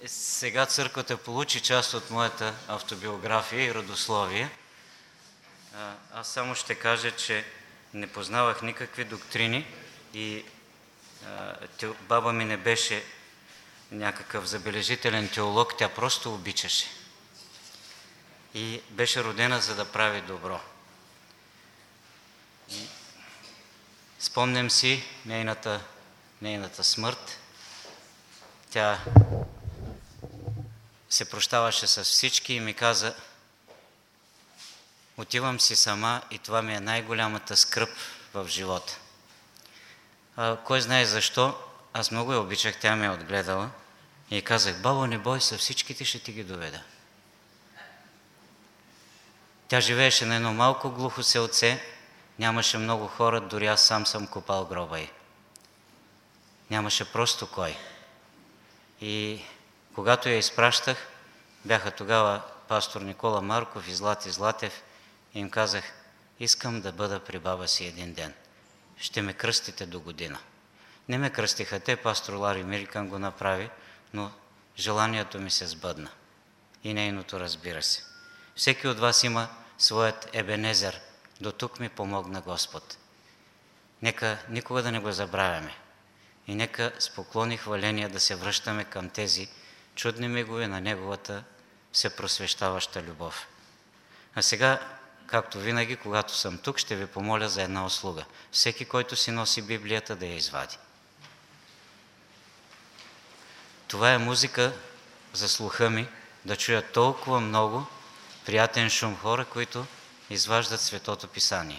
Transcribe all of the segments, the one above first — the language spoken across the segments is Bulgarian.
Сега църквата получи част от моята автобиография и родословие. Аз само ще кажа, че не познавах никакви доктрини и баба ми не беше някакъв забележителен теолог, тя просто обичаше. И беше родена, за да прави добро. И спомням си нейната смърт. Тя се прощаваше с всички и ми каза: отивам си сама и това ми е най-голямата скръб в живота. Кой знае защо, аз много я обичах, тя ме е отгледала и казах: бабо, не бой се, всичките ще ти ги доведа. Тя живееше на едно малко глухо селце, нямаше много хора, дори аз сам съм копал гроба й. Нямаше просто кой. И когато я изпращах, бяха тогава пастор Никола Марков и Злати Златев, и им казах: искам да бъда при баба си един ден. Ще ме кръстите до година. Не ме кръстиха те, пастор Лари Мирикан го направи, но желанието ми се сбъдна. И нейното, разбира се. Всеки от вас има своят Ебенезер. До тук ми помогна Господ. Нека никога да не го забравяме. И нека с поклон и хваления да се връщаме към тези чудни мигове на Неговата всепросвещаваща любов. А сега, както винаги, когато съм тук, ще ви помоля за една услуга. Всеки, който си носи Библията, да я извади. Това е музика за слуха ми, да чуя толкова много приятен шум, хора, които изваждат Светото Писание.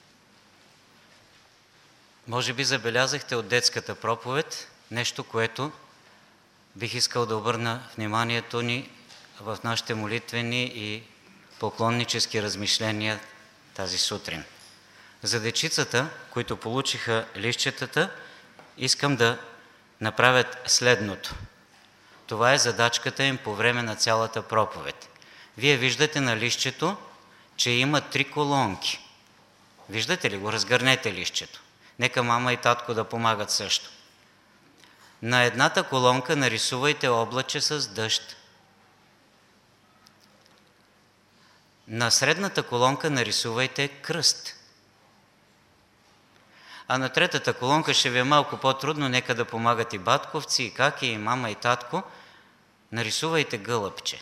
Може би забелязахте от детската проповед нещо, което бих искал да обърна вниманието ни в нашите молитвени и поклоннически размишления тази сутрин. За дечицата, които получиха листчетата, искам да направят следното. Това е задачката им по време на цялата проповед. Вие виждате на листчето, че има 3 колонки. Виждате ли го? Разгърнете листчето. Нека мама и татко да помагат също. На едната колонка нарисувайте облаче с дъжд. На средната колонка нарисувайте кръст. А на третата колонка ще ви е малко по-трудно, нека да помагат и батковци, и каки, и мама, и татко. Нарисувайте гълъбче.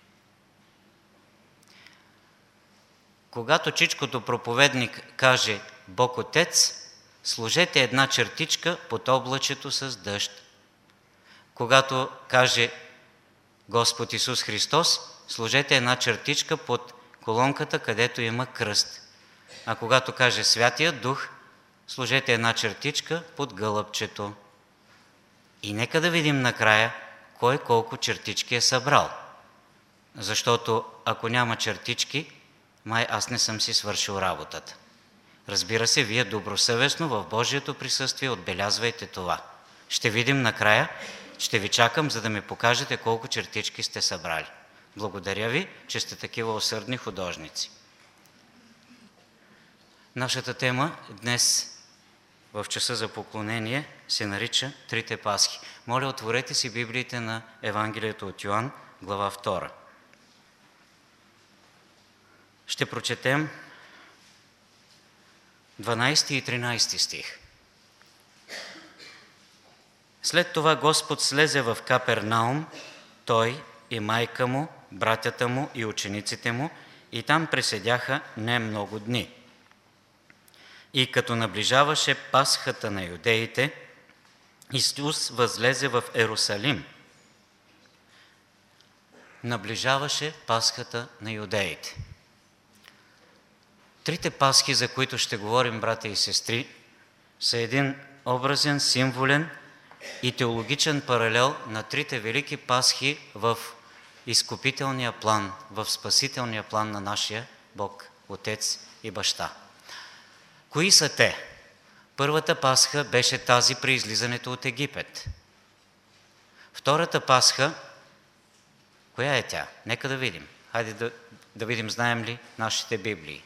Когато чичкото проповедник каже Бог Отец, сложете една чертичка под облачето с дъжд. Когато каже Господ Исус Христос, сложете една чертичка под колонката, където има кръст. А когато каже Святия Дух, сложете една чертичка под гълъбчето. И нека да видим накрая кой колко чертички е събрал. Защото ако няма чертички, май аз не съм си свършил работата. Разбира се, вие добросъвестно в Божието присъствие отбелязвайте това. Ще видим накрая, ще ви чакам, за да ми покажете колко чертички сте събрали. Благодаря ви, че сте такива усърдни художници. Нашата тема днес в часа за поклонение се нарича Трите Пасхи. Моля, отворете си Библиите на Евангелието от Йоан, глава 2. Ще прочетем 12 и 13 стих. След това Господ слезе в Капернаум, той и майка му, братята му и учениците му, и там преседяха не много дни. И като наближаваше Пасхата на юдеите, Исус възлезе в Ерусалим. Наближаваше Пасхата на юдеите. Трите Пасхи, за които ще говорим, братя и сестри, са един образен, символен и теологичен паралел на трите велики Пасхи в изкупителния план, в спасителния план на нашия Бог, Отец и Баща. Кои са те? Първата Пасха беше тази при излизането от Египет. Втората Пасха, коя е тя? Нека да видим. Хайде да видим, знаем ли нашите Библии.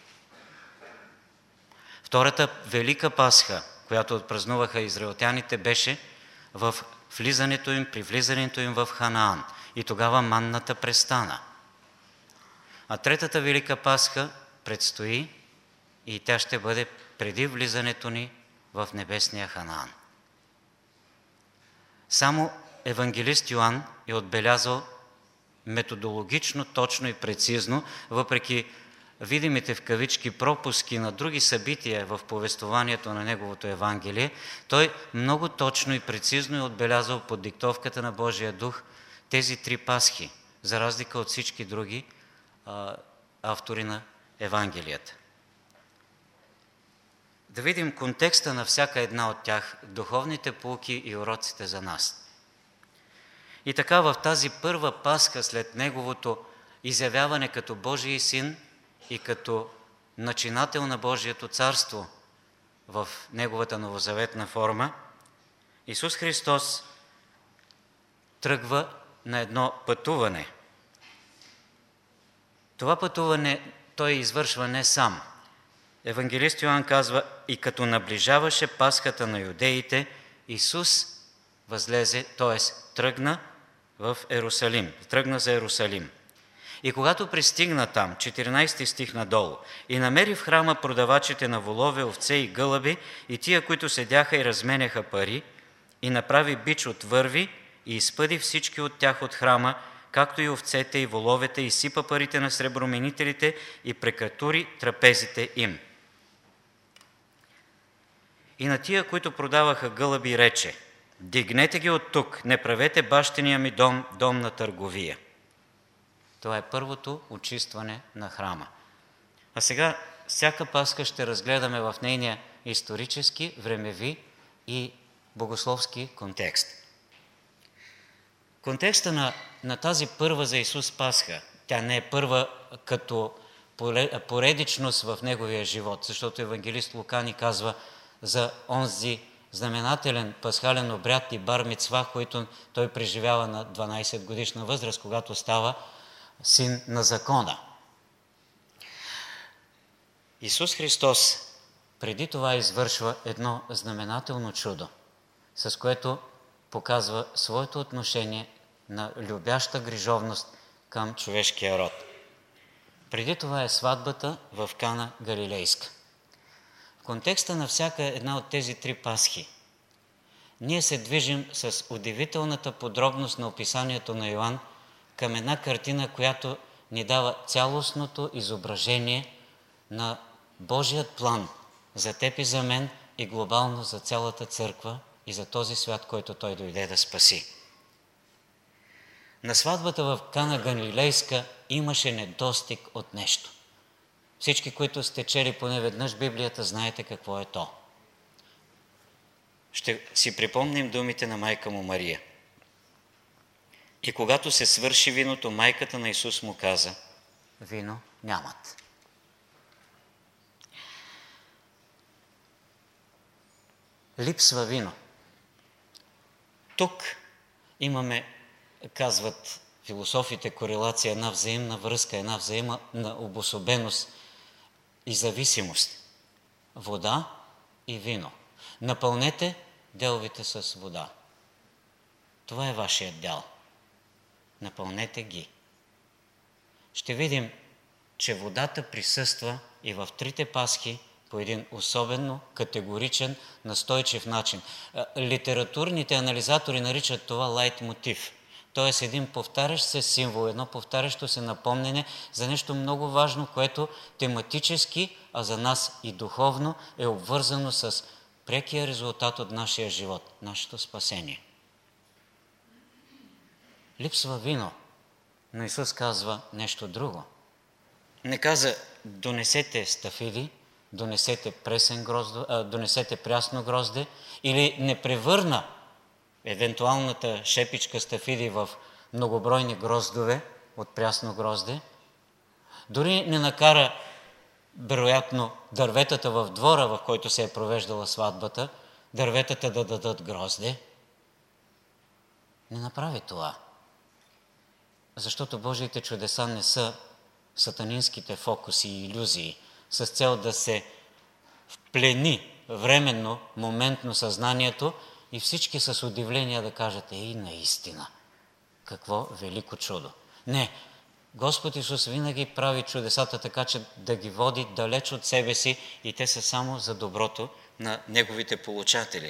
Втората велика Пасха, която отпразнуваха израелтяните, беше при влизането им в Ханаан. и тогава манната престана. А третата Велика Пасха предстои и тя ще бъде преди влизането ни в небесния Ханаан. Само евангелист Йоан е отбелязал методологично, точно и прецизно, въпреки видимите в кавички пропуски на други събития в повествованието на неговото Евангелие, той много точно и прецизно е отбелязал под диктовката на Божия дух тези три Пасхи, за разлика от всички други автори на Евангелията. Да видим контекста на всяка една от тях, духовните поуки и уроците за нас. И така в тази първа Пасха след неговото изявяване като Божий син и като начинател на Божието царство в неговата новозаветна форма, Исус Христос тръгва на едно пътуване. Това пътуване той извършва не сам. Евангелист Йоан казва: и като наближаваше Пасхата на юдеите, Исус възлезе, т.е. тръгна за Ерусалим. И когато пристигна там, 14 стих надолу, и намери в храма продавачите на волове, овце и гълъби и тия, които седяха и разменяха пари, и направи бич от върви и изпъди всички от тях от храма, както и овцете и воловете, и сипа парите на среброменителите и прекратури трапезите им. И на тия, които продаваха гълъби, рече: дигнете ги от тук, не правете бащиния ми дом, дом на търговия. Това е първото очистване на храма. А сега всяка Пасха ще разгледаме в нейния исторически, времеви и богословски контекст. Контекста на тази първа за Исус Пасха, тя не е първа като поредичност в неговия живот, защото евангелист Лука ни казва за онзи знаменателен пасхален обряд и бар мицва, който той преживява на 12 годишна възраст, когато става син на закона. Исус Христос преди това извършва едно знаменателно чудо, с което показва своето отношение на любяща грижовност към човешкия род. Преди това е сватбата в Кана Галилейска. В контекста на всяка една от тези три Пасхи ние се движим с удивителната подробност на описанието на Йоан към една картина, която ни дава цялостното изображение на Божият план за теб и за мен и глобално за цялата църква и за този свят, който той дойде да спаси. На сватбата в Кана Галилейска имаше недостиг от нещо. Всички, които сте чели поне веднъж Библията, знаете какво е то. Ще си припомним думите на майка му Мария. И когато се свърши виното, майката на Исус му каза: вино нямат. Липсва вино. Тук имаме, казват философите, корелация, една взаимна връзка, една взаимна обособеност и зависимост. Вода и вино. Напълнете деловите с вода. Това е вашият дял. Напълнете ги. Ще видим, че водата присъства и в трите Пасхи по един особено категоричен, настойчив начин. Литературните анализатори наричат това лайтмотив, т.е. един повтарящ се символ, едно повтарящо се напомнене за нещо много важно, което тематически, а за нас и духовно е обвързано с прекия резултат от нашия живот, нашето спасение. Липсва вино, но Исус казва нещо друго. Не каза: донесете стафиди, донесете прясно грозде, или не превърна евентуалната шепичка стафиди в многобройни гроздове от прясно грозде. Дори не накара, вероятно, дърветата в двора, в който се е провеждала сватбата, дърветата да дадат грозде. Не направи това. Защото Божиите чудеса не са сатанинските фокуси и илюзии, с цел да се вплени временно, моментно съзнанието и всички с удивление да кажат: ей, наистина, Какво велико чудо! Не, Господ Исус винаги прави чудесата така, че да ги води далеч от себе си и те са само за доброто на неговите получатели.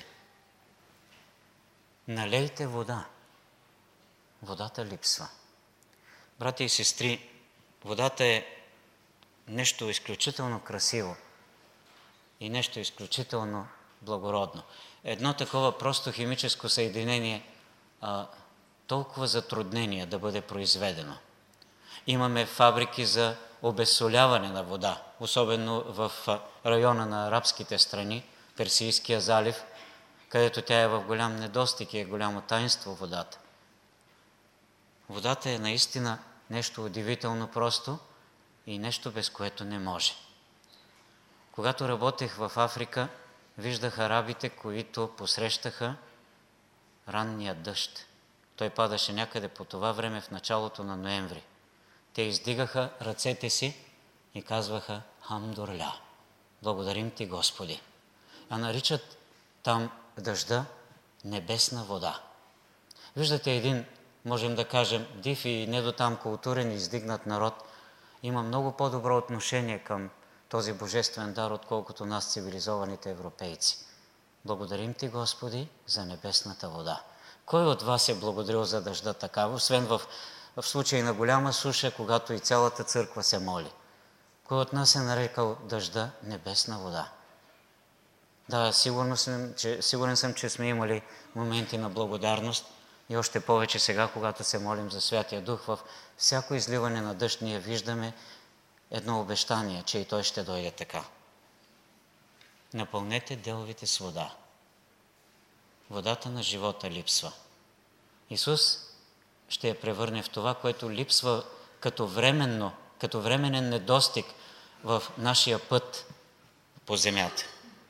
Налейте вода. Водата липсва. Братя и сестри, водата е нещо изключително красиво и нещо изключително благородно. Едно такова просто химическо съединение, толкова затруднение да бъде произведено. Имаме фабрики за обезсоляване на вода, особено в района на арабските страни, Персийския залив, където тя е в голям недостиг и е голямо таинство водата. Водата е наистина нещо удивително просто и нещо, без което не може. Когато работех в Африка, виждах арабите, които посрещаха ранния дъжд. Той падаше някъде по това време в началото на ноември. Те издигаха ръцете си и казваха Хамдурля, благодарим ти, Господи. А наричат там дъжда небесна вода. Виждате един, можем да кажем, див и недотам културен и издигнат народ, има много по-добро отношение към този божествен дар, отколкото нас, цивилизованите европейци. Благодарим ти, Господи, за небесната вода. Кой от вас е благодарил за дъжда така, освен в случай на голяма суша, когато и цялата църква се моли? Кой от нас е нарекал дъжда небесна вода? Да, сигурен съм, че сме имали моменти на благодарност и още повече сега, когато се молим за Святия Дух. В всяко изливане на дъжд ние виждаме едно обещание, че и той ще дойде така. Напълнете деловите с вода. Водата на живота липсва. Исус ще я превърне в това, което липсва като временен недостиг в нашия път по земята.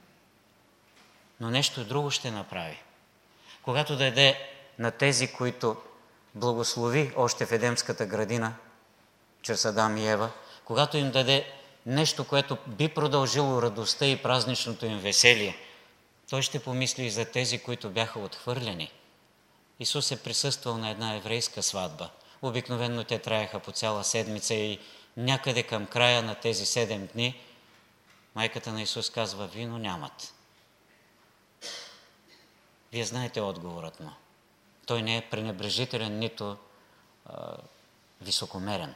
Но нещо друго ще направи. Когато даде на тези, които благослови още в Едемската градина, чрез Адам и Ева, когато им даде нещо, което би продължило радостта и празничното им веселие, той ще помисли и за тези, които бяха отхвърлени. Исус е присъствал на една еврейска сватба. Обикновено те траеха по цяла седмица и някъде към края на тези 7 дни майката на Исус казва: вино нямат. Вие знаете отговорът му. Той не е пренебрежителен, нито високомерен.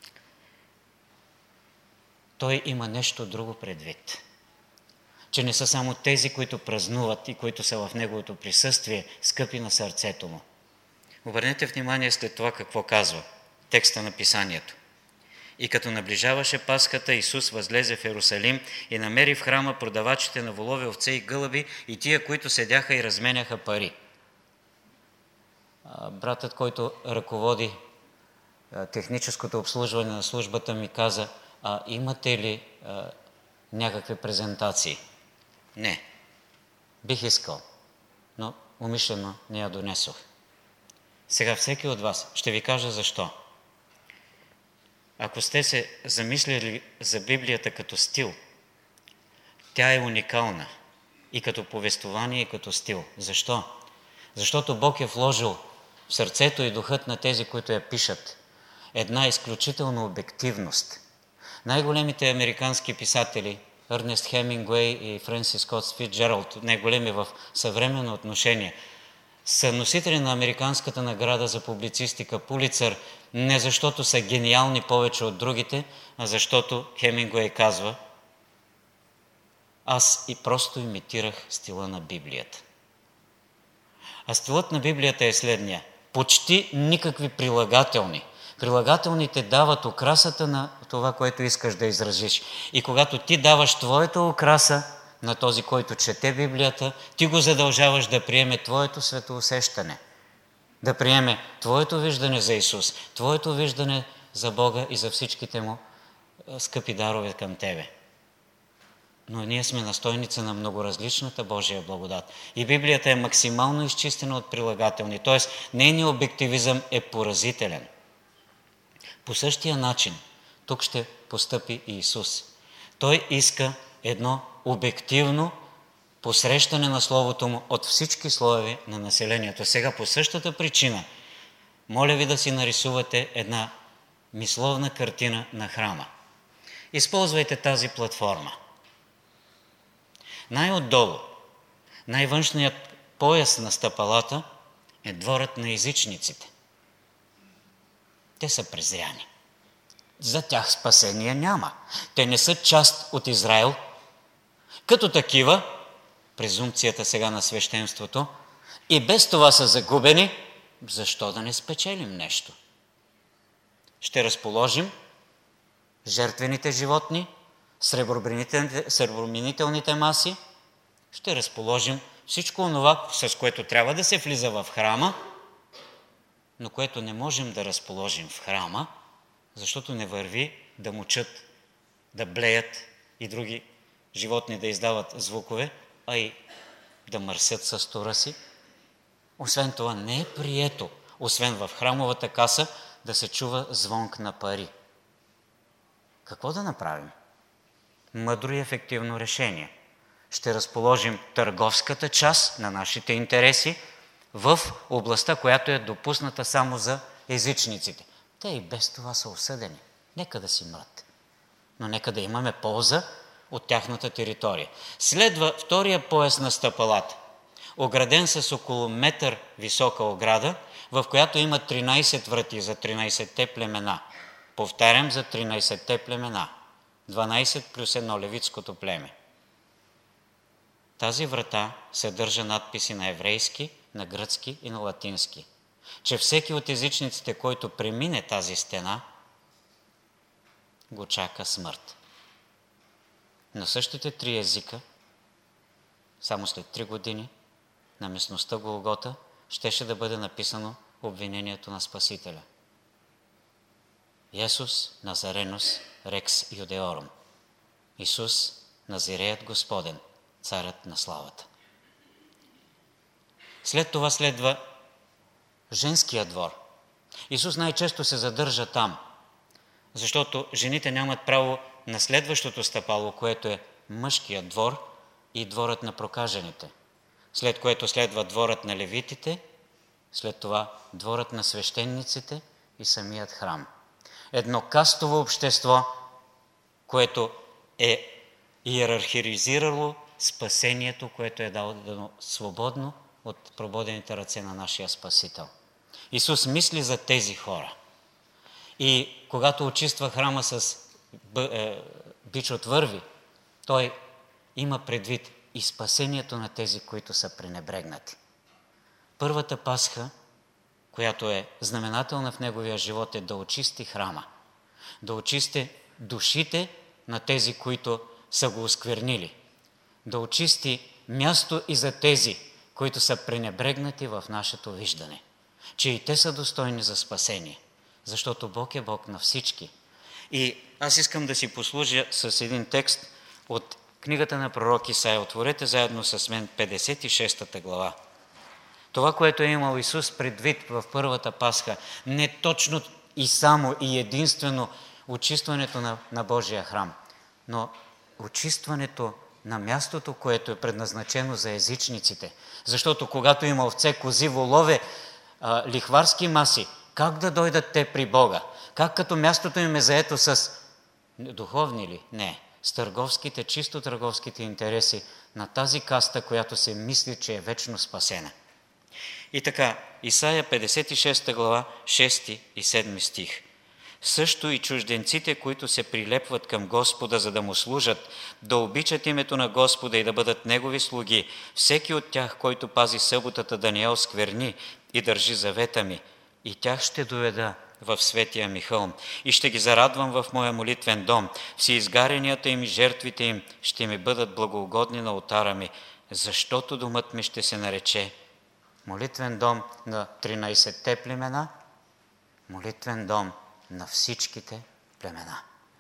Той има нещо друго предвид. Че не са само тези, които празнуват и които са в неговото присъствие, скъпи на сърцето му. Обърнете внимание след това какво казва текста на Писанието. И като наближаваше Пасхата, Исус възлезе в Йерусалим и намери в храма продавачите на волове, овце и гълъби и тия, които седяха и разменяха пари. Братът, който ръководи техническото обслужване на службата, ми каза: имате ли някакви презентации? Не. Бих искал, но умишлено не я донесох. Сега всеки от вас ще ви кажа защо. Ако сте се замислили за Библията като стил, тя е уникална и като повествование, и като стил. Защо? Защото Бог е вложил в сърцето и духът на тези, които я пишат, една изключителна обективност. Най-големите американски писатели, Ернест Хемингуей и Френсис Скот Фицджералд, най-големи в съвременно отношение, са носители на американската награда за публицистика Пулицър, не защото са гениални повече от другите, а защото Хемингуей казва: аз и просто имитирах стила на Библията. А стилът на Библията е следния: почти никакви прилагателни. Прилагателните дават окрасата на това, което искаш да изразиш. И когато ти даваш твоята окраса на този, който чете Библията, ти го задължаваш да приеме твоето светоусещане, да приеме твоето виждане за Исус, твоето виждане за Бога и за всичките му скъпи дарове към тебе. Но ние сме настойници на многоразличната Божия благодат. И Библията е максимално изчистена от прилагателни, т.е. нейният обективизъм е поразителен. По същия начин тук ще постъпи и Исус. Той иска едно обективно посрещане на Словото му от всички слоеве на населението. Сега по същата причина Моля ви да си нарисувате една мисловна картина на храма. Използвайте тази платформа. Най-отдолу, най-външният пояс на стъпалата е дворът на езичниците. Те са презряни. За тях спасение няма. Те не са част от Израел. Като такива, презумпцията сега на свещенството, и без това са загубени, защо да не спечелим нещо? Ще разположим жертвените животни, среброменителните маси, ще разположим всичко онова, с което трябва да се влиза в храма, но което не можем да разположим в храма, защото не върви да мучат, да блеят и други животни да издават звукове, а и да мърсят с тора си. Освен това не е прието, освен в храмовата каса, да се чува звонк на пари. Какво да направим? Мъдро и ефективно решение. Ще разположим търговската част на нашите интереси в областта, която е допусната само за езичниците. Те и без това са осъдени. Нека да си мрат. Но нека да имаме полза от тяхната територия. Следва втория пояс на стъпалата, ограден с около метър висока ограда, в която има 13 врати за 13-те племена. Повтарям, за 13-те племена. 12 плюс 1 левитското племе. Тази врата съдържа надписи на еврейски, на гръцки и на латински, че всеки от езичниците, който премине тази стена, го чака смърт. На същите 3 езика, само след 3 години, на местността Голгота, щеше да бъде написано обвинението на Спасителя. Иесус Назаренос Рекс Юдеорум. Исус Назиреят Господен, царят на славата. След това следва женския двор. Исус най-често се задържа там, защото жените нямат право на следващото стъпало, което е мъжкият двор и дворът на прокажените, след което следва дворът на левитите, след това дворът на свещениците и самият храм. Едно кастово общество, което е иерархизирало спасението, което е дало свободно от прободените ръце на нашия Спасител. Исус мисли за тези хора. И когато очиства храма с бич от върви, той има предвид и спасението на тези, които са пренебрегнати. Първата Пасха, която е знаменателна в неговия живот, е да очисти храма, да очисти душите на тези, които са го осквернили, да очисти място и за тези, които са пренебрегнати в нашето виждане, че и те са достойни за спасение, защото Бог е Бог на всички. И аз искам да си послужа с един текст от книгата на пророк Исаия. Отворете заедно с мен 56 глава. Това, което е имал Исус предвид в първата Пасха, не точно и само и единствено очистването на Божия храм, но очистването на мястото, което е предназначено за езичниците. Защото когато има овце, кози, волове, лихварски маси, как да дойдат те при Бога? Как като мястото им е заето с духовни ли? Не. С търговските, чисто търговските интереси на тази каста, която се мисли, че е вечно спасена. И така, Исаия 56 глава, 6 и 7 стих. Също и чужденците, които се прилепват към Господа, за да му служат, да обичат името на Господа и да бъдат негови слуги, всеки от тях, който пази съботата, да не я оскверни и държи завета ми, и тях ще доведа в светия ми хълм и ще ги зарадвам в моя молитвен дом. Всеизгаренията им и жертвите им ще ми бъдат благоугодни на олтара ми, защото домът ми ще се нарече молитвен дом на 13-те племена, молитвен дом на всичките племена.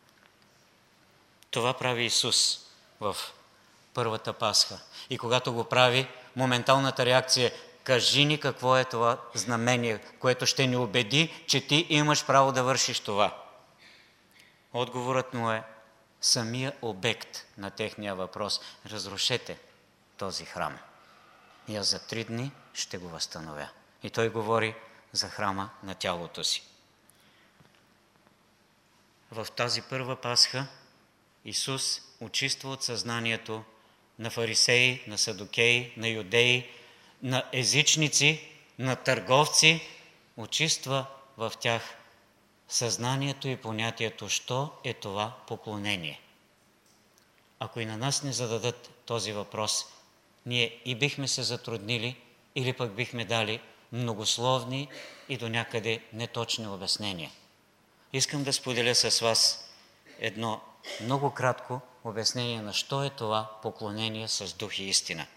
Това прави Исус в първата Пасха. И когато го прави, моменталната реакция е: кажи ни какво е това знамение, което ще ни убеди, че ти имаш право да вършиш това. Отговорът му е самия обект на техния въпрос: разрушете този храм и аз за 3 дни ще го възстановя. И той говори за храма на тялото си. В тази първа Пасха Исус очиства от съзнанието на фарисеи, на садукеи, на юдеи, на езичници, на търговци, очиства в тях съзнанието и понятието, що е това поклонение. Ако и на нас не зададат този въпрос, ние и бихме се затруднили, или пък бихме дали многословни и до някъде неточни обяснения. Искам да споделя с вас едно много кратко обяснение на що е това поклонение с дух и истина.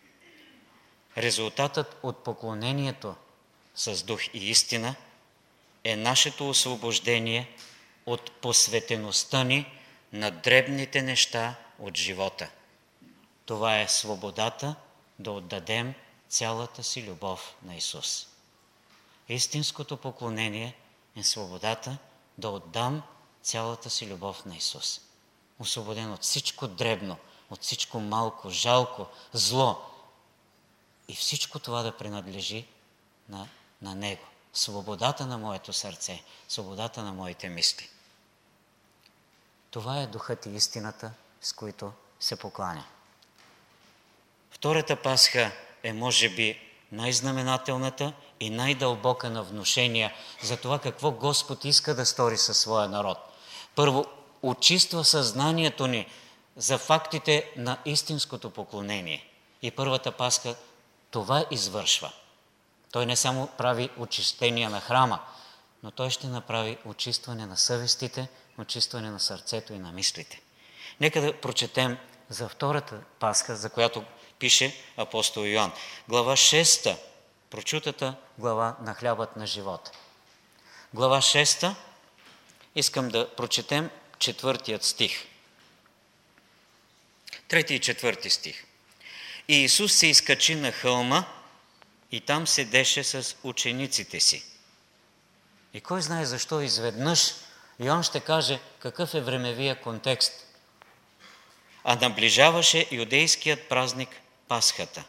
Резултатът от поклонението с дух и истина е нашето освобождение от посветеността ни на дребните неща от живота. Това е свободата да отдадем цялата си любов на Исус. Истинското поклонение е свободата да отдам цялата си любов на Исус. Освободен от всичко дребно, от всичко малко, жалко, зло. И всичко това да принадлежи на Него. Свободата на моето сърце, свободата на моите мисли. Това е духът и истината, с които се покланя. Втората Пасха е може би най-знаменателната и най-дълбока на внушения за това какво Господ иска да стори със своя народ. Първо, очиства съзнанието ни за фактите на истинското поклонение. И първата Пасха това извършва. Той не само прави очистение на храма, но той ще направи очистване на съвестите, очистване на сърцето и на мислите. Нека да прочетем за втората Пасха, за която пише апостол Йоан. Глава 6, прочутата глава на хлябът на живота. Глава 6, искам да прочетем 4 стих. 3 и 4 стих. И Исус се изкачи на хълма и там седеше с учениците си. И кой знае защо изведнъж Йоан ще каже какъв е времевия контекст. А наближаваше юдейският празник Пасхата.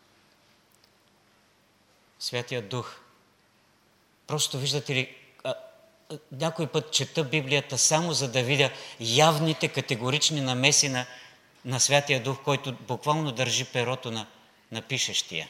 Святият Дух. Просто виждате ли, някой път чета Библията само за да видя явните категорични намеси на Святия Дух, който буквално държи перото на пишещия.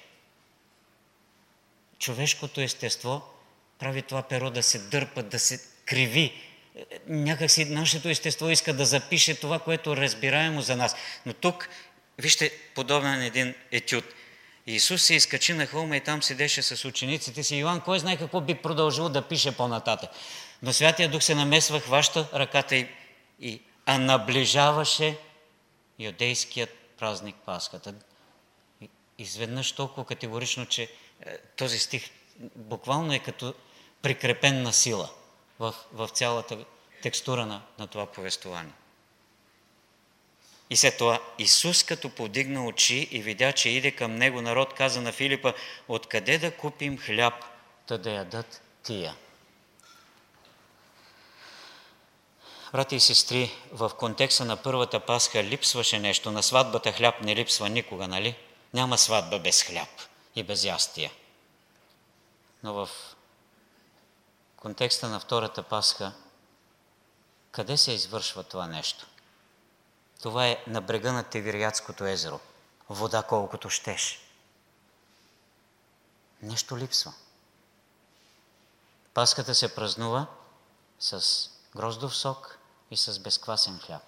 Човешкото естество прави това перо да се дърпа, да се криви. Някакси нашето естество иска да запише това, което е разбираемо за нас. Но тук, вижте, подобен един етюд. Исус се изкачи на хълма и там седеше с учениците си. Йоан, кой знае какво би продължил да пише по-нататък. Но Святия Дух се намесва, хваща ръката а наближаваше юдейският празник Пасхата. Изведнъж толкова категорично, че този стих буквално е като прикрепен на сила в цялата текстура на това повествование. И след това Исус, като повдигна очи и видя, че иде към него народ, каза на Филипа: откъде да купим хляб, да ядат тия? Брати и сестри, в контекста на първата Пасха липсваше нещо. На сватбата хляб не липсва никога, нали? Няма сватба без хляб и без ястия. Но в контекста на втората Пасха, къде се извършва това нещо? Това е на брега на Тивериадското езеро. Вода колкото щеш. Нещо липсва. Пасхата се празнува с гроздов сок и с безквасен хляб.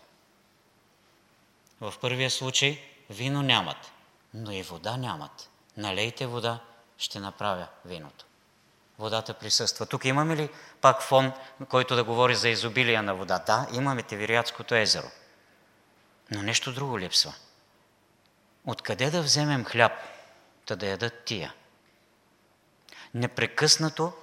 В първия случай вино нямат, но и вода нямат. Налейте вода, ще направя виното. Водата присъства. Тук имаме ли пак фон, който да говори за изобилие на вода? Да, имаме Тивериадското езеро. Но нещо друго липсва. Откъде да вземем хляб, да ядат тия? Непрекъснато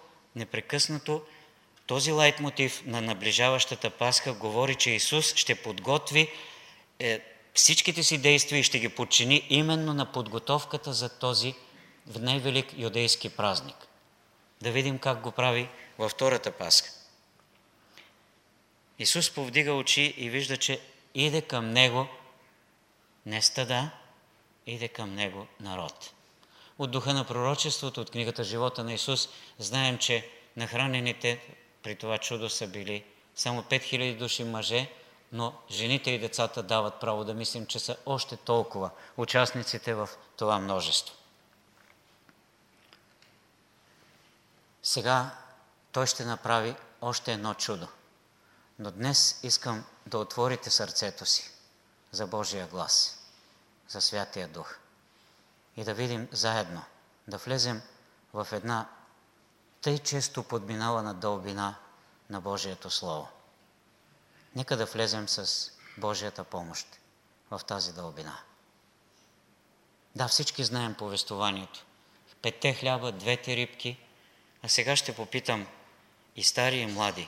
този лайтмотив на наближаващата Пасха говори, че Исус ще подготви всичките си действия и ще ги подчини именно на подготовката за този най-велик юдейски празник. Да видим как го прави във втората Пасха. Исус повдига очи и вижда, че иде към Него не стада, иде към Него народ. от духа на пророчеството, от книгата Живота на Исус, знаем, че нахранените при това чудо са били само 5000 души мъже, но жените и децата дават право да мислим, че са още толкова участниците в това множество. Сега Той ще направи още едно чудо. Но днес искам да отворите сърцето си за Божия глас, за Святия Дух и да видим заедно, да влезем в една тъй често подминавана дълбина на Божието Слово. Нека да влезем с Божията помощ в тази дълбина. Да, всички знаем повествованието. 5 хляба, 2 рибки, а сега ще попитам и стари и млади.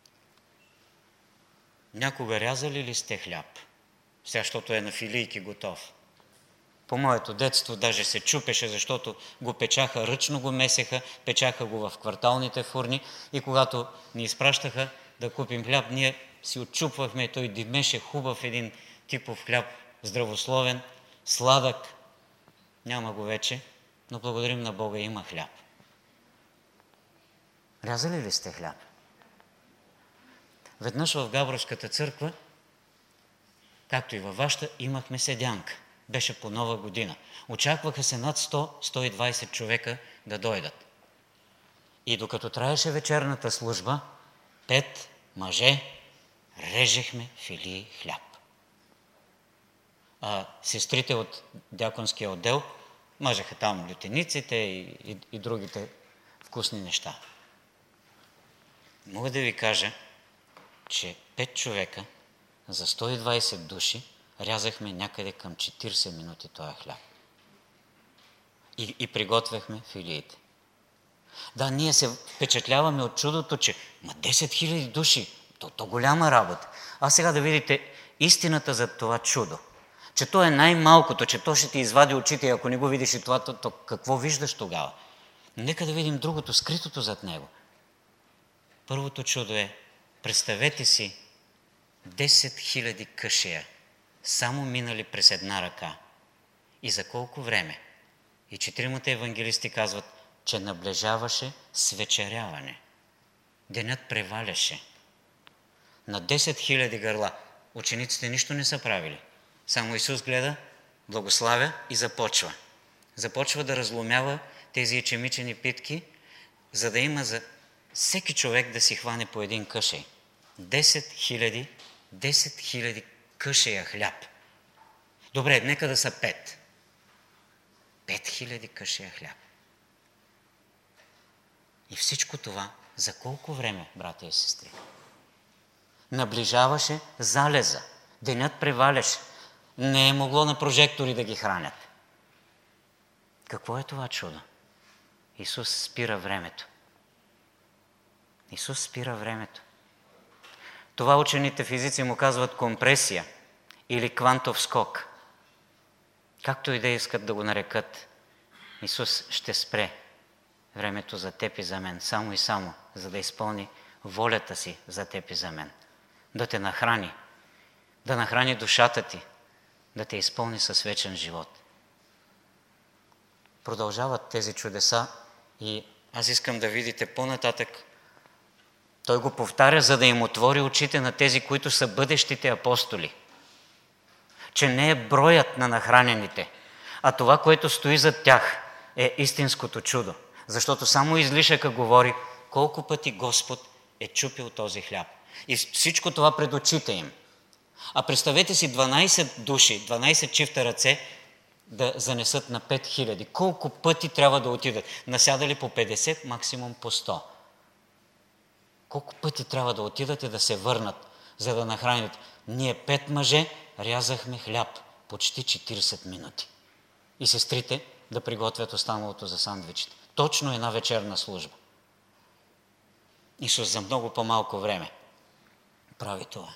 Някога рязали ли сте хляб? Сега, защото е на филийки готов. По моето детство даже се чупеше, защото го печаха, ръчно го месеха, печаха го в кварталните фурни и когато ни изпращаха да купим хляб, ние си отчупвахме, той димеше хубав един типов хляб, здравословен, сладък. Няма го вече, но благодарим на Бога, има хляб. Рязали ли сте хляб? Веднъж в Габровската църква, както и във вашата, имахме седянка. Беше по Нова година. Очакваха се над 100-120 човека да дойдат. И докато траеше вечерната служба, 5 мъже режехме филии хляб. А сестрите от дяконския отдел мажеха там лютениците и другите вкусни неща. Мога да ви кажа, че 5 човека за 120 души рязахме някъде към 40 минути този хляб. И приготвяхме филиите. Да, ние се впечатляваме от чудото, че 10 000 души, то голяма работа. А сега да видите истината за това чудо. Че то е най-малкото, че то ще ти извади очите и ако не го видиш и това, то какво виждаш тогава? Нека да видим другото, скритото зад него. Първото чудо е, представете си 10 000 къшия, само минали през една ръка. И за колко време? И 4 евангелисти казват, че наближаваше свечеряване. Денят преваляше. На 10 000 гърла учениците нищо не са правили. Само Исус гледа, благославя и започва. Започва да разломява тези ечемичени питки, за да има за всеки човек да си хване по един къшей. 10 000 къшея хляб. Добре, нека да са 5. 5000 къшея хляб. И всичко това за колко време, братя и сестри? Наближаваше залеза. Денят преваляше. Не е могло на прожектори да ги хранят. Какво е това чудо? Исус спира времето. Исус спира времето. Това учените физици му казват компресия или квантов скок. Както и да искат да го нарекат, Исус ще спре времето за теб и за мен, само и само, за да изпълни волята си за теб и за мен. Да те нахрани, да нахрани душата ти, да те изпълни със вечен живот. Продължават тези чудеса и аз искам да видите по-нататък. Той го повтаря, за да им отвори очите на тези, които са бъдещите апостоли. Че не е броят на нахранените, а това, което стои зад тях, е истинското чудо. Защото само излишъка говори колко пъти Господ е чупил този хляб. И всичко това пред очите им. А представете си 12 души, 12 чифта ръце да занесат на 5000. Колко пъти трябва да отидат? Насядали по 50, максимум по 100. Колко пъти трябва да отидат и да се върнат, за да нахранят? Ние 5 мъже рязахме хляб почти 40 минути. И сестрите да приготвят останалото за сандвичите. Точно една вечерна служба. Исус за много по-малко време прави това.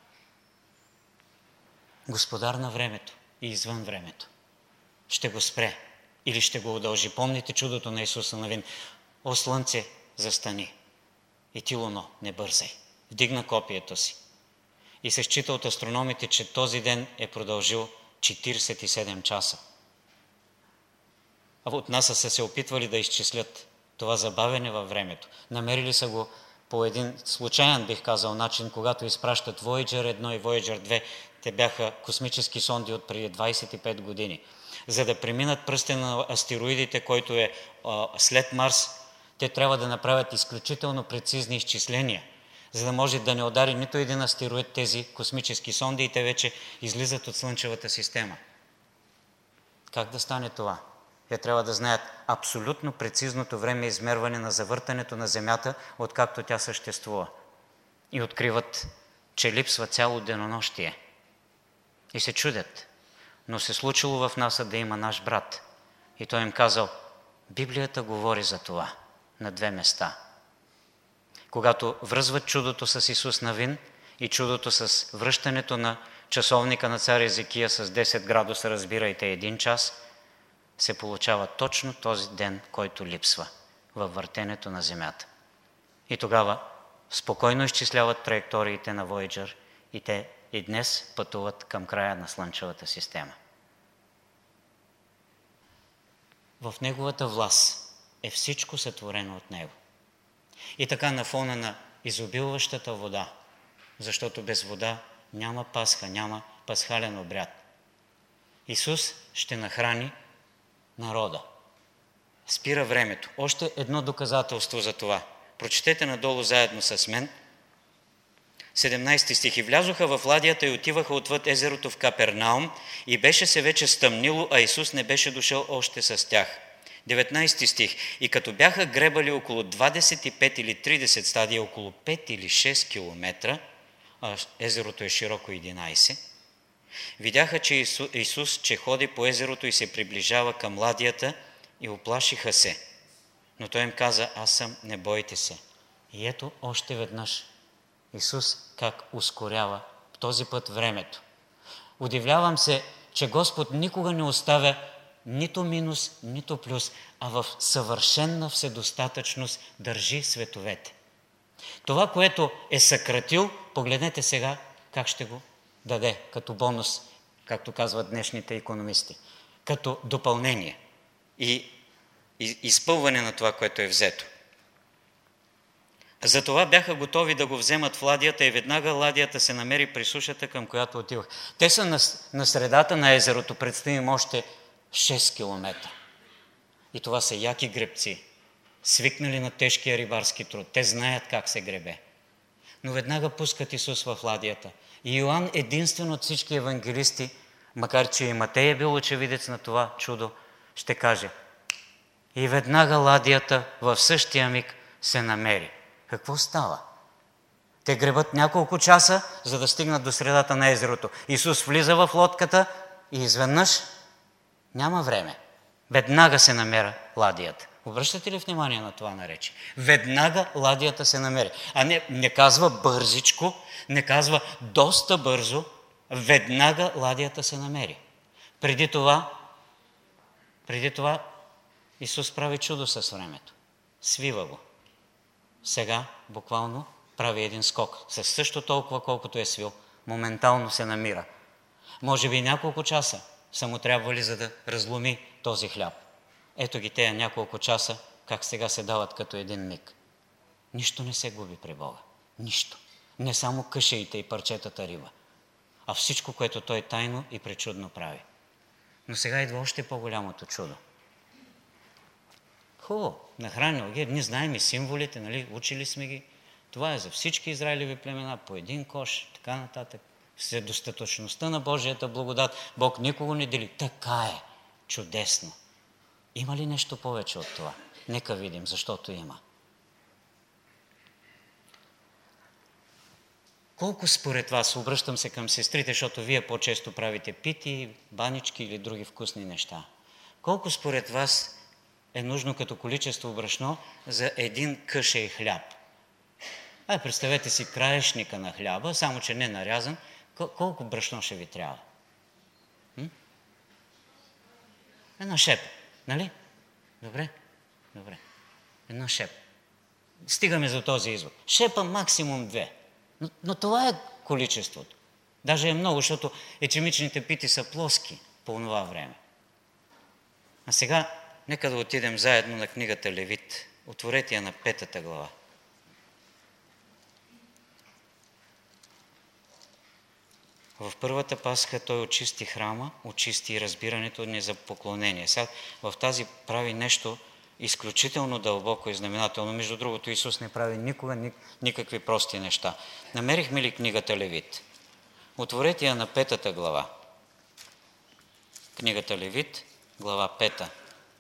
Господар на времето и извън времето. Ще го спре или ще го удължи. Помните чудото на Исуса Навин. О, слънце, застани. И ти, луно, не бързай. Вдигна копието си. И се счита от астрономите, че този ден е продължил 47 часа. от НАСА са се опитвали да изчислят това забавяне във времето. Намерили са го по един случайен, бих казал, начин, когато изпращат Voyager 1 и Voyager 2. Те бяха космически сонди от преди 25 години. За да преминат пръстена на астероидите, който е след Марс, те трябва да направят изключително прецизни изчисления, за да може да не удари нито един астероид тези космически сонди и те вече излизат от Слънчевата система. Как да стане това? Те трябва да знаят абсолютно прецизното време измерване на завъртането на Земята, откакто тя съществува. И откриват, че липсва цяло денонощие. И се чудят. Но се случило в НАСА да има наш брат. И той им казал, Библията говори за това на 2 места. Когато връзват чудото с Исус Навин и чудото с връщането на часовника на цар Езекия с 10 градуса, разбирайте 1 час, се получава точно този ден, който липсва във въртенето на Земята. И тогава спокойно изчисляват траекториите на Voyager и те и днес пътуват към края на Слънчевата система. В Неговата власт е всичко сътворено от Него. И така на фона на изобилващата вода, защото без вода няма Пасха, няма пасхален обряд. Исус ще нахрани народа. Спира времето. Още едно доказателство за това. Прочетете надолу заедно с мен. 17 стих. И влязоха в ладията и отиваха отвъд езерото в Капернаум и беше се вече стъмнило, а Исус не беше дошъл още с тях. 19 стих. И като бяха гребали около 25 или 30 стадия, около 5 или 6 километра, а езерото е широко 11, видяха, че Исус, че ходи по езерото и се приближава към ладията и уплашиха се. Но той им каза, аз съм, не бойте се. И ето още веднъж Исус как ускорява този път времето. Удивлявам се, че Господ никога не оставя нито минус, нито плюс, а в съвършенна вседостатъчност държи световете. Това, което е съкратил, погледнете сега как ще го даде като бонус, както казват днешните икономисти, като допълнение и изпълване на това, което е взето. Затова бяха готови да го вземат в ладията и веднага ладията се намери при сушата, към която отивах. Те са на средата на езерото, предстои им още 6 километра. И това са яки гребци, свикнали на тежкия рибарски труд. Те знаят как се гребе. Но веднага пускат Исус в ладията. И Йоан, единствен от всички евангелисти, макар че и Матей е бил очевидец на това чудо, ще каже: и веднага ладията в същия миг се намери. Какво става? Те гребат няколко часа, за да стигнат до средата на езерото. Исус влиза в лодката и изведнъж няма време. Веднага се намеря ладията. Обръщате ли внимание на това наречие? Веднага ладията се намери. А не казва бързичко, не казва доста бързо, веднага ладията се намери. Преди това Исус прави чудо с времето. Свива го. Сега буквално прави един скок. Със също толкова, колкото е свил. Моментално се намира. Може би няколко часа са му трябвали, за да разломи този хляб. Ето ги тея няколко часа, как сега се дават като един миг. Нищо не се губи при Бога. Нищо. Не само къшеите и парчетата риба, а всичко, което Той тайно и пречудно прави. Но сега идва още по-голямото чудо. Хубаво, нахранил ги, ние знаем и символите, нали? Учили сме ги. Това е за всички израилеви племена, по един кош, така нататък. С достатъчността на Божията благодат Бог никого не дели. Така е. Чудесно. Има ли нещо повече от това? Нека видим, защото има. Колко според вас, обръщам се към сестрите, защото вие по-често правите пити, банички или други вкусни неща. Колко според вас е нужно като количество брашно за един къшей хляб? Представете си краешника на хляба, само че не нарязан. Колко брашно ще ви трябва? Една шепа, нали? Добре? Една шепа. Стигаме за този извод. Шепа максимум 2. Но това е количеството. Даже е много, защото ечемичните пити са плоски по това време. А сега Нека да отидем заедно на книгата Левит. Отворете я на 5 глава. В първата Пасха той очисти храма, очисти и разбирането ни за поклонение. Сега в тази прави нещо изключително дълбоко и знаменателно. Между другото, Исус не прави никога никакви прости неща. Намерихме ли книгата Левит? Отворете я на 5 глава. Книгата Левит, глава 5.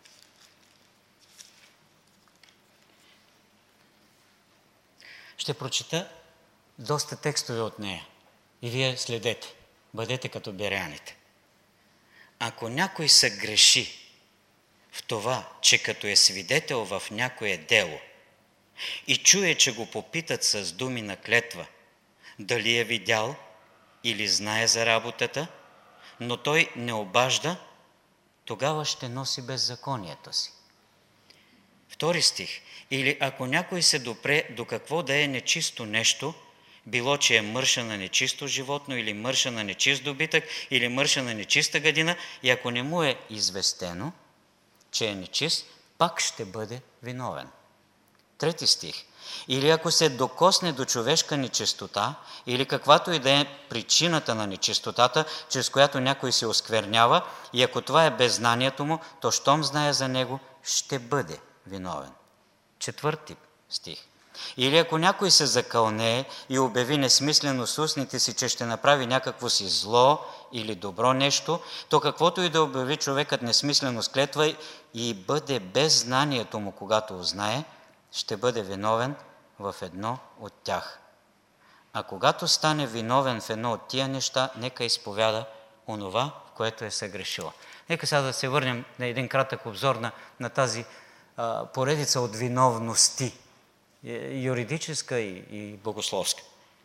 Ще прочита доста текстове от нея. И вие следете. Бъдете като беряните. Ако някой съгреши в това, че като е свидетел в някое дело и чуе, че го попитат с думи на клетва, дали е видял или знае за работата, но той не обажда, тогава ще носи беззаконието си. 2 стих. Или ако някой се допре до какво да е нечисто нещо, било, че е мърша на нечисто животно, или мърша на нечист добитък, или мърша на нечиста гадина, и ако не му е известено, че е нечист, пак ще бъде виновен. 3 стих. Или ако се докосне до човешка нечистота, или каквато и да е причината на нечистотата, чрез която някой се осквернява, и ако това е без знанието му, то щом знае за него, ще бъде виновен. 4 стих. Или ако някой се закълнее и обяви несмислено с устните си, че ще направи някакво си зло или добро нещо, то каквото и да обяви човекът несмислено с клетва и бъде без знанието му, когато узнае, ще бъде виновен в едно от тях. А когато стане виновен в едно от тия неща, нека изповяда онова, в което е съгрешила. Нека сега да се върнем на един кратък обзор на тази поредица от виновности, юридическа и богословска.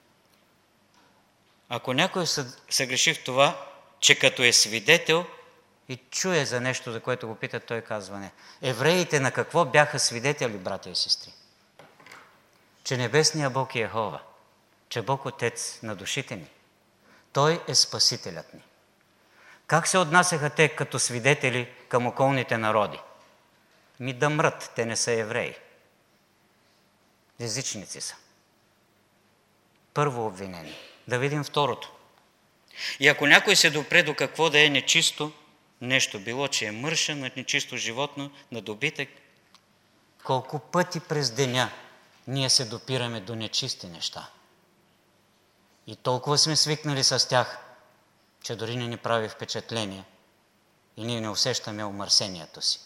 Ако някой се греши в това, че като е свидетел и чуе за нещо, за което го питат, той казва не. Евреите на какво бяха свидетели, братя и сестри? Че небесният Бог е Йехова, че Бог Отец на душите ни. Той е Спасителят ни. Как се отнасяха те като свидетели към околните народи? Да мрат, те не са евреи. Езичници са. Първо обвинение. Да видим второто. И ако някой се допре до какво да е нечисто нещо, било, че е мърша на нечисто животно, на добитък, колко пъти през деня ние се допираме до нечисти неща. И толкова сме свикнали с тях, че дори не ни прави впечатление и ние не усещаме омърсението си.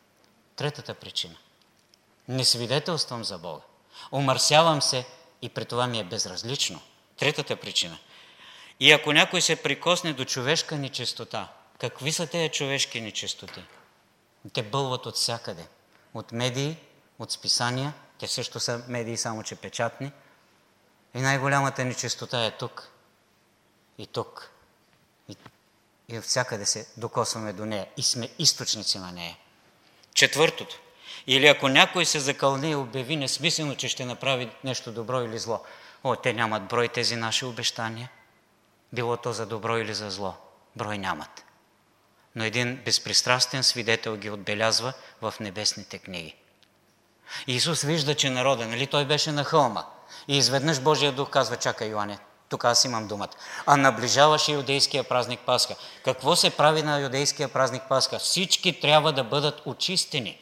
3 причина. Не свидетелствам за Бога. Омърсявам се и при това ми е безразлично. 3 причина. И ако някой се прикосне до човешка нечистота, какви са тези човешки нечистоти? Те бълват от всякъде. От медии, от списания, те също са медии, само че печатни. И най-голямата нечистота е тук. И тук. И всякъде се докосваме до нея. И сме източници на нея. 4. Или ако някой се закълне и обяви несмислено, че ще направи нещо добро или зло. Те нямат брой тези наши обещания. Било то за добро или за зло. Брой нямат. Но един безпристрастен свидетел ги отбелязва в небесните книги. Исус вижда, че народа, той беше на хълма. И изведнъж Божия дух казва, чакай, Йоанне, тук аз имам думата. А наближаваше юдейския празник Пасха. Какво се прави на юдейския празник Пасха? Всички трябва да бъдат очистени.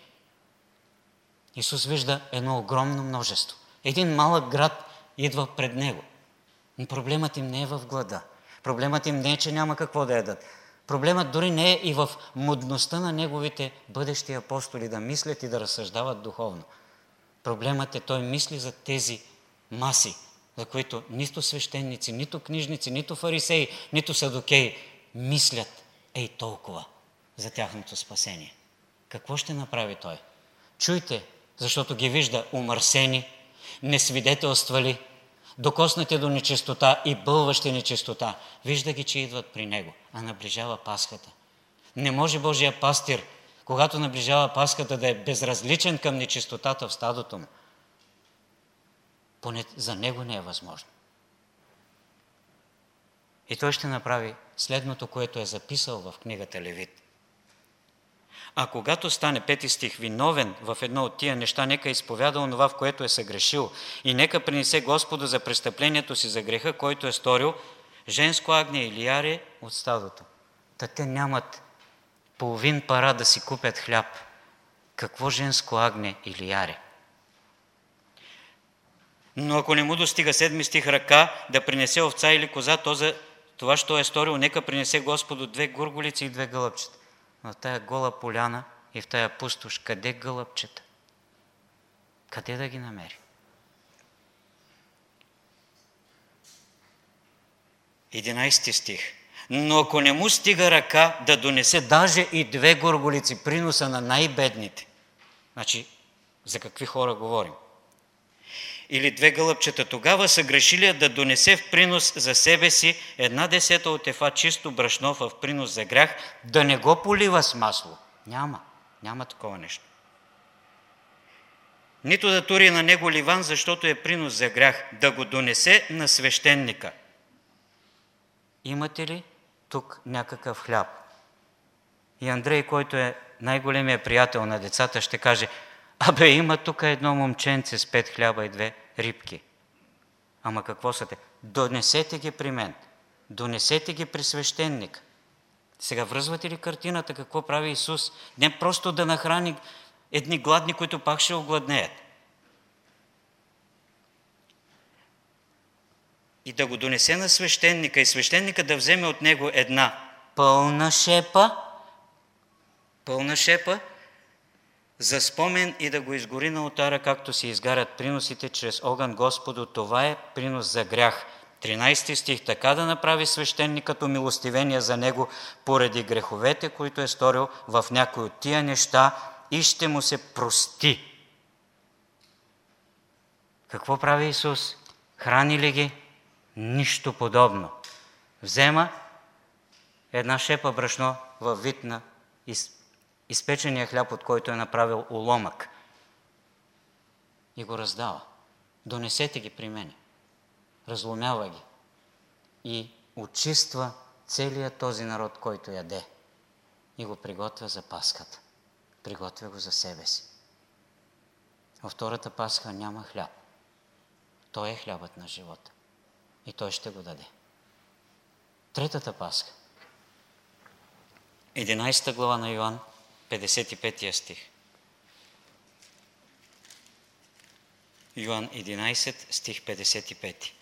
Исус вижда едно огромно множество. Един малък град идва пред него. Но проблемът им не е в глада. Проблемът им не е, че няма какво да ядат. Проблемът дори не е и в мудността на неговите бъдещи апостоли да мислят и да разсъждават духовно. Проблемът е, той мисли за тези маси, за които нито свещеници, нито книжници, нито фарисеи, нито садокеи мислят толкова за тяхното спасение. Какво ще направи той? Чуйте, защото ги вижда умърсени, несвидетелствали, докоснати до нечистота и бълващи нечистота. Вижда ги, че идват при него, а наближава Пасхата. Не може Божия пастир, когато наближава Пасхата, да е безразличен към нечистотата в стадото му. Поне за него не е възможно. И той ще направи следното, което е записал в книгата Левит. А когато стане, 5 стих, виновен в едно от тия неща, нека изповяда онова, в което е съгрешил, и нека принесе Господу за престъплението си, за греха, който е сторил, женско агне или яре от стадото. Та те нямат половин пара да си купят хляб. Какво женско агне или яре? Но ако не му достига, 7 стих, ръка да принесе овца или коза, то за това, що е сторил, нека принесе Господу 2 гургулици и 2 гълъбчета. В тая гола поляна и в тая пустош, къде гълъбчета? Къде да ги намери? 11 стих. Но ако не му стига ръка да донесе даже и 2 гургулици, приноса на най-бедните, значи за какви хора говорим? Или 2 гълъбчета, тогава съгрешилият да донесе в принос за себе си 1/10 от ефа чисто брашно в принос за грях, да не го полива с масло. Няма такова нещо. Нито да тури на него ливан, защото е принос за грях, да го донесе на свещеника. Имате ли тук някакъв хляб? И Андрей, който е най-големият приятел на децата, ще каже: абе, има тук едно момченце с 5 хляба и 2 рибки. Ама какво са те? Донесете ги при мен. Донесете ги при свещеник. Сега връзвате ли картината какво прави Исус? Не просто да нахрани едни гладни, които пак ще огладнеят. И да го донесе на свещеника и свещеника да вземе от него една пълна шепа, за спомен и да го изгори на олтара, както се изгарят приносите чрез огън Господу. Това е принос за грях. 13 стих. Така да направи свещеник като милостивение за него поради греховете, които е сторил в някои от тия неща, и ще му се прости. Какво прави Исус? Храни ли ги? Нищо подобно. Взема една шепа брашно във вид на изпечения хляб, от който е направил уломък, и го раздава. Донесете ги при мен. Разломява ги и очиства целият този народ, който яде, и го приготвя за Пасхата. Приготвя го за себе си. Във втората Пасха няма хляб. Той е хлябът на живота и той ще го даде. Третата Пасха, 11 глава на Йоан, 55 стих. Йоан 11, стих 55.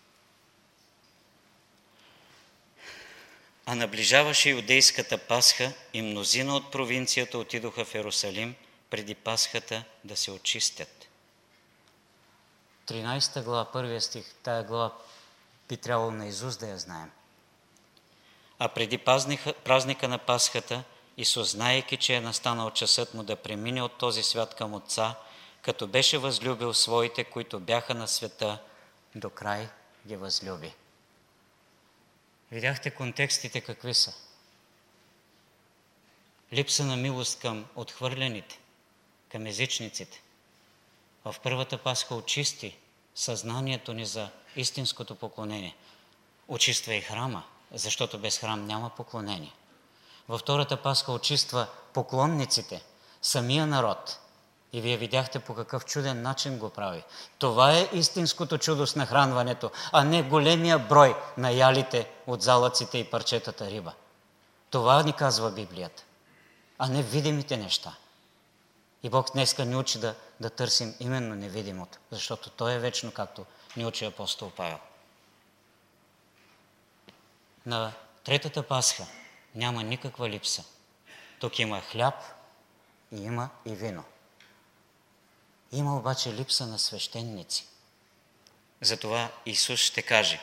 А наближаваше Юдейската Пасха и мнозина от провинцията отидоха в Йерусалим преди Пасхата да се очистят. 13 глава, 1 стих, тая глава би трябвало наизуст да я знаем. А преди празника на Пасхата, Исус, знаейки, че е настанал часът му да премине от този свят към Отца, като беше възлюбил своите, които бяха на света, до край ги възлюби. Видяхте контекстите какви са? Липса на милост към отхвърлените, към езичниците. В първата Пасха очисти съзнанието ни за истинското поклонение. Очиства и храма, защото без храм няма поклонение. Във втората Пасха очиства поклонниците, самия народ. И вие видяхте по какъв чуден начин го прави. Това е истинското чудо с нахранването, а не големия брой на ялите от залъците и парчетата риба. Това ни казва Библията, а не видимите неща. И Бог днеска ни учи да търсим именно невидимото, защото То е вечно, както ни учи апостол Павел. На третата Пасха няма никаква липса. Тук има хляб и има и вино. Има обаче липса на свещеници. Затова Исус ще каже: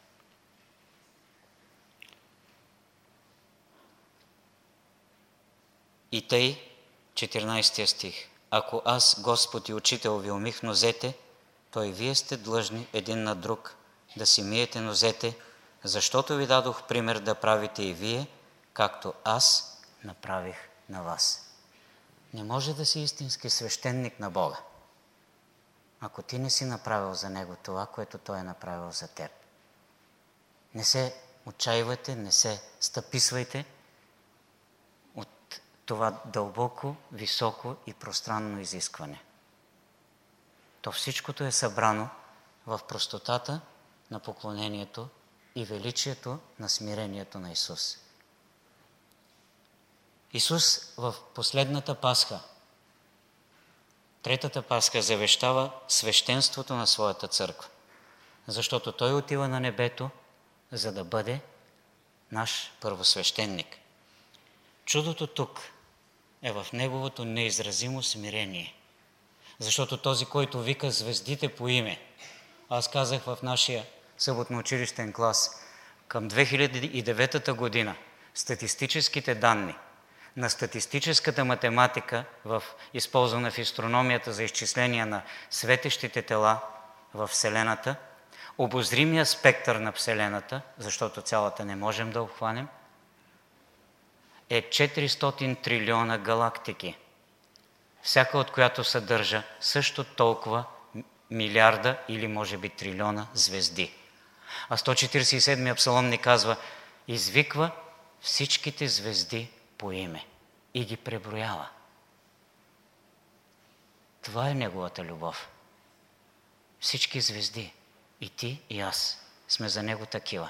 и тъй, 14 стих, ако аз, Господ и Учител, ви умих нозете, то и вие сте длъжни един на друг да си миете нозете, защото ви дадох пример да правите и вие, както аз направих на вас. Не може да си истински свещеник на Бога, ако ти не си направил за Него това, което Той е направил за теб. Не се отчаивайте, не се стъписвайте от това дълбоко, високо и пространно изискване. То всичкото е събрано в простотата на поклонението и величието на смирението на Исус. Исус в последната Пасха, третата Пасха, завещава свещенството на своята църква, защото Той отива на небето, за да бъде наш първосвещеник. Чудото тук е в Неговото неизразимо смирение, защото този, който вика звездите по име, аз казах в нашия съботно-училищен клас, към 2009 година статистическите данни на статистическата математика, използвана в астрономията за изчисление на светещите тела в Вселената, обозримия спектър на Вселената, защото цялата не можем да обхванем, е 400 трилиона галактики, всяка от която съдържа също толкова милиарда или може би трилиона звезди. А 147-я псалом ни казва: извиква всичките звезди по име и ги преброява. Това е Неговата любов. Всички звезди, и ти, и аз, сме за Него такива.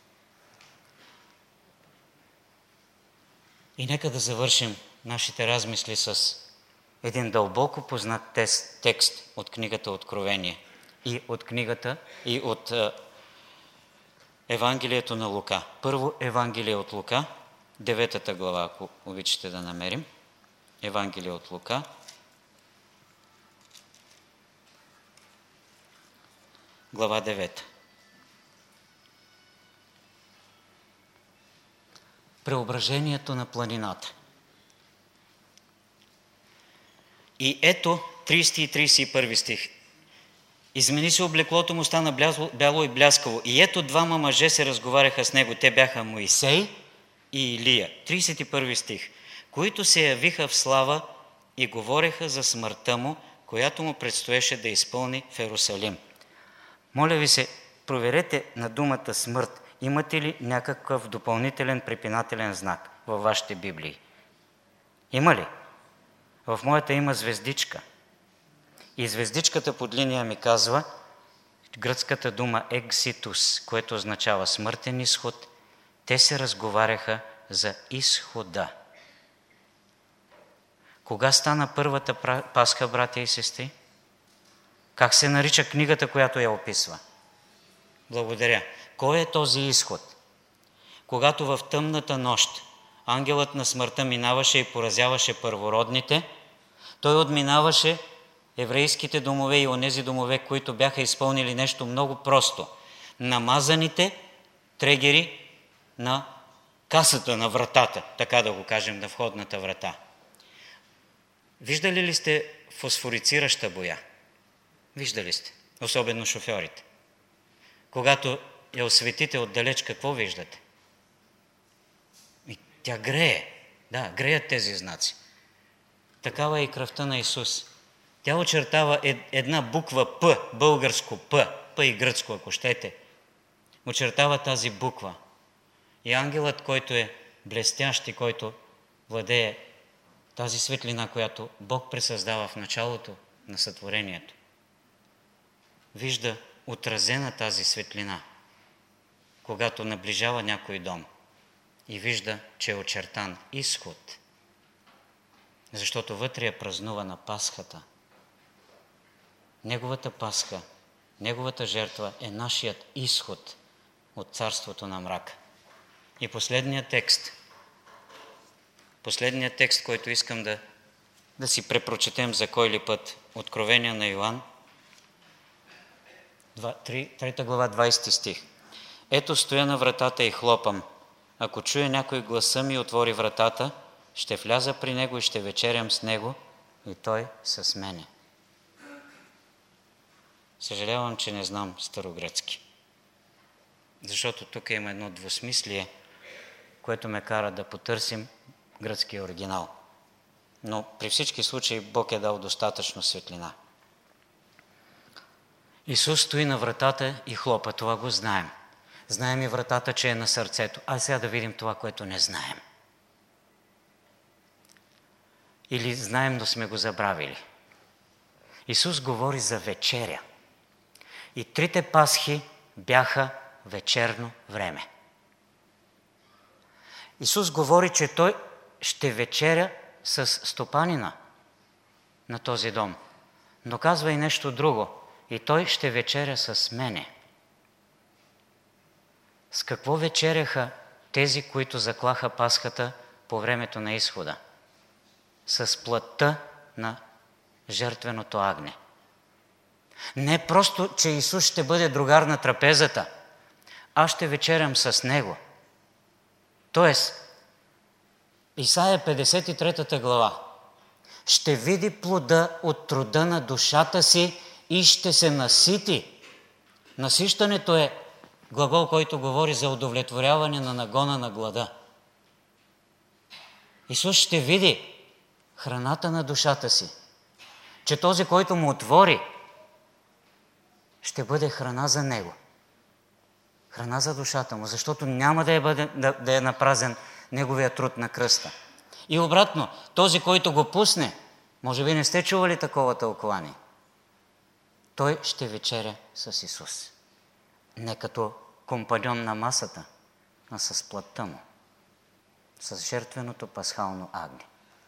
И нека да завършим нашите размисли с един дълбоко познат текст от книгата Откровение и от Евангелието на Лука. Първо Евангелие от Лука, 9 глава, ако обичате да намерим. Евангелие от Лука, глава 9. Преображението на планината. И ето 30 и 31 стих. Измени се облеклото му, стана бяло и бляскаво. И ето двама мъже се разговаряха с него. Те бяха Моисей и Илия. 31 стих. Които се явиха в слава и говореха за смъртта му, която му предстоеше да изпълни в Иерусалим. Моля ви се, проверете на думата смърт. Имате ли някакъв допълнителен препинателен знак във вашите Библии? Има ли? В моята има звездичка. И звездичката под линия ми казва гръцката дума exodus, което означава смъртен изход. Те се разговаряха за изхода. Кога стана първата Пасха, братя и сестри? Как се нарича книгата, която я описва? Благодаря. Кой е този изход? Когато в тъмната нощ ангелът на смъртта минаваше и поразяваше първородните, той отминаваше еврейските домове и онези домове, които бяха изпълнили нещо много просто. Намазаните трегери на касата, на вратата, така да го кажем, на входната врата. Виждали ли сте фосфорицираща боя? Виждали сте, особено шофьорите. Когато я осветите отдалеч, какво виждате? Тя грее. Да, греят тези знаци. Такава е и кръвта на Исус. Тя очертава една буква П, българско П, П и гръцко, ако щете. Очертава тази буква. И ангелът, който е блестящ и който владее тази светлина, която Бог пресъздава в началото на сътворението, вижда отразена тази светлина, когато наближава някой дом и вижда, че е очертан изход, защото вътре е празнувана Пасхата. Неговата Пасха, Неговата жертва е нашият изход от царството на мрака. И последният текст, който искам да си препрочетем за кой ли път, Откровение на Йоан, 3 глава, 20 стих. Ето стоя на вратата и хлопам. Ако чуя някой гласа ми и отвори вратата, ще вляза при него и ще вечерям с него и той с мене. Съжалявам, че не знам старогръцки. Защото тук има едно двусмислие, което ме кара да потърсим гръцкия оригинал. Но при всички случаи Бог е дал достатъчно светлина. Исус стои на вратата и хлопа, това го знаем. Знаем и вратата, че е на сърцето. А сега да видим това, което не знаем. или знаем, но сме го забравили. Исус говори за вечеря. И трите пасхи бяха вечерно време. Исус говори, че Той ще вечеря с стопанина на този дом. Но казва и нещо друго. И Той ще вечеря с мене. С какво вечеряха тези, които заклаха пасхата по времето на изхода? С плътта на жертвеното агне. Не просто, че Исус ще бъде другар на трапезата, аз ще вечерям с Него. Тоест, Исаия 53 глава. Ще види плода от труда на душата си и ще се насити. Насищането е глагол, който говори за удовлетворяване на нагона на глада. Исус ще види храната на душата си, че този, който му отвори, ще бъде храна за него. Храна за душата му, защото няма да е напразен неговия труд на кръста. И обратно, този, който го пусне, може би не сте чували такова тълкование, той ще вечеря с Исус. Не като компаньон на масата, а с плътта му, с жертвеното пасхално агне.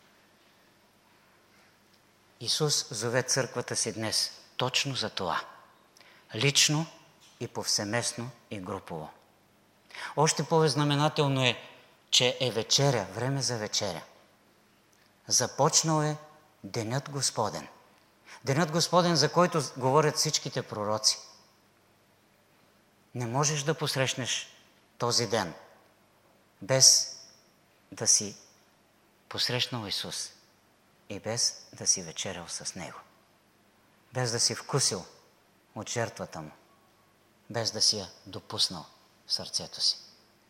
Исус зове църквата си днес точно за това. Лично и повсеместно и групово. Още по-знаменателно е, че е вечеря, време за вечеря. Започнал е Денят Господен. Денят Господен, за който говорят всичките пророци. Не можеш да посрещнеш този ден без да си посрещнал Исус и без да си вечерял с Него. Без да си вкусил от жертвата Му. Без да си я допуснал в сърцето си.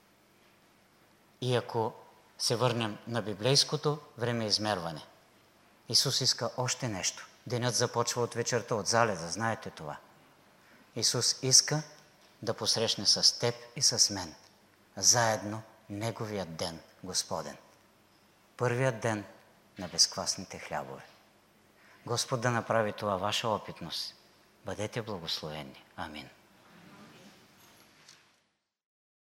И ако се върнем на библейското времеизмерване, Исус иска още нещо. Денят започва от вечерта, от залеза, знаете това. Исус иска да посрещне с теб и с мен заедно Неговият ден, Господен. Първият ден на безквасните хлябове. Господ да направи това ваша опитност. Бъдете благословени. Амин.